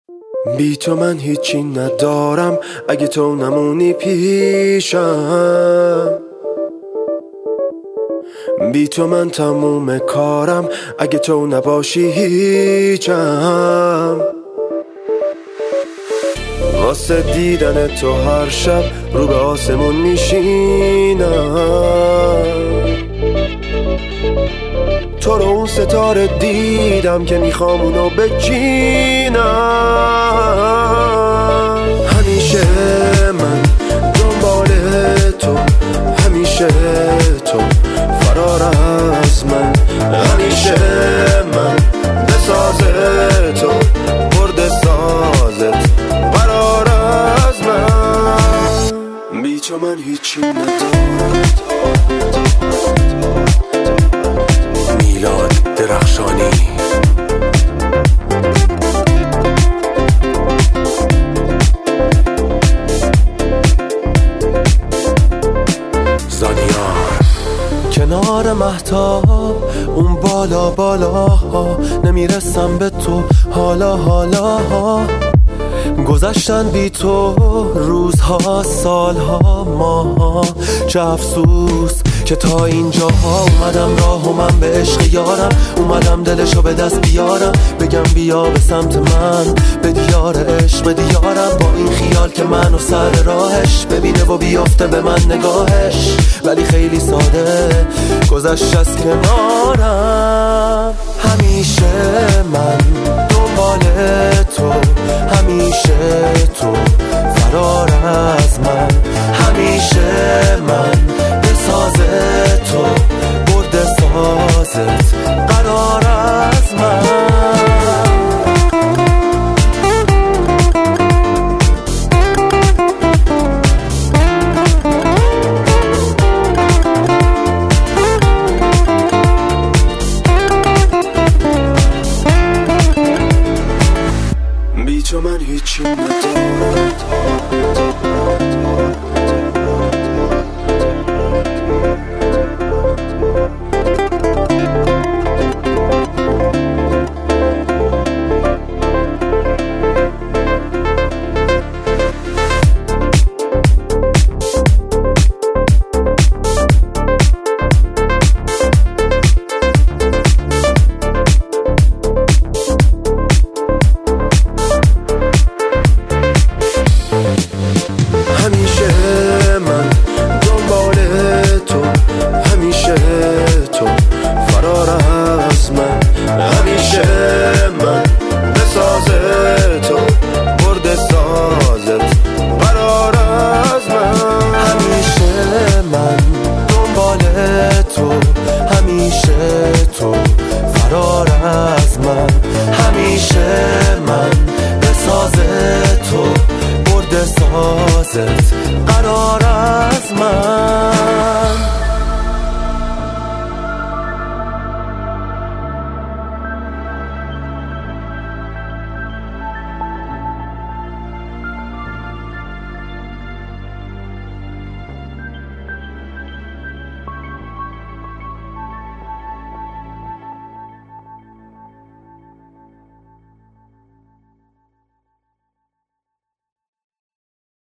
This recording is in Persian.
بی تو من هیچی ندارم، اگه تو نمونی پیشم. بی تو من تموم کارم، اگه تو نباشی هیچم. واسه دیدن تو هر شب رو به آسمون میشینم. تو رو اون ستاره دیدم که میخوام اونو بچینم. همیشه من دنبال تو، همیشه تو فرار از من. همیشه من بساز تو، برد سازت قرار از من. بی تو من هیچی ندارم. میلاد درخشانی. کنار مهتاب اون بالا بالاها، نمیرسم به تو حالا حالا. گذشتن بی تو روزها، سالها، ماها. چه افسوس که تا اینجاها اومدم راه و من به عشق یارم. اومدم دلشو به دست بیارم، بگم بیا به سمت من، به دیار عشق، به دیارم. با این خیال که منو سر راهش ببینه و بیافته به من نگاهش. ولی خیلی ساده گذشت از کنارم. همیشه من دنبال تو، همیشه تو فرار از من. همیشه من بساز تو، برد سازت قرار از من. بی تو من هیچی ندارم.